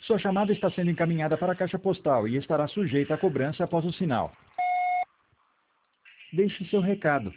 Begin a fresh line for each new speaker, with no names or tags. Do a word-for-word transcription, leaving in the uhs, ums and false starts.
Sua chamada está sendo encaminhada para a caixa postal e estará sujeita à cobrança após o sinal. Deixe seu recado.